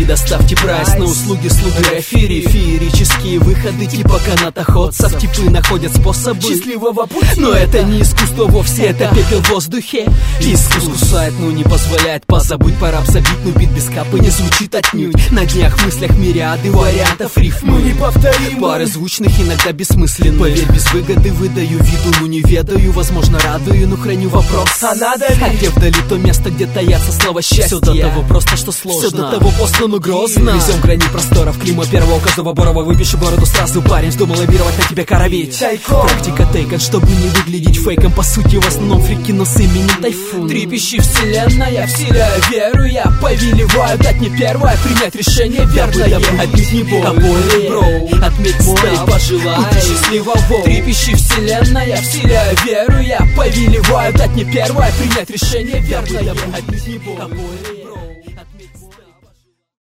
Предоставьте прайс на услуги слуг графири. Феерические выходы типа канатоходцев. Типы находят способы счастливого пути. Но это не искусство вовсе, это пепел в воздухе. Искус кусает, но не позволяет позабыть. Пора забить, но бит без капы не звучит отнюдь. На днях в мыслях мириады вариантов рифмы. Мы не повторим пары звучных, иногда бессмысленны. Поверь, без выгоды выдаю виду, но не ведаю. Возможно, радую, но храню вопрос. А надо ли? А где вдали то место, где таятся слова счастья? Все до того просто, что сложно. Все до того постно, но грозно. Везем грани просторов, клима первого у каждого борова. Выпиши бороду сразу, парень, вздумал лавировать, на тебя коровить. Практика тейкон, чтобы не выглядеть фейком. По сути, в основном фрики, но с именем Тайфун. Трепещи вселенная, вселяю веру. Я повелеваю, дать мне первое, принять решение верное. Отнюдь не более, бро, отметь мой, пожелай пути счастливого. Трепещи вселенная, вселяю веру. Я повелеваю, дать мне первое, принять решение верное. Отнюдь не более.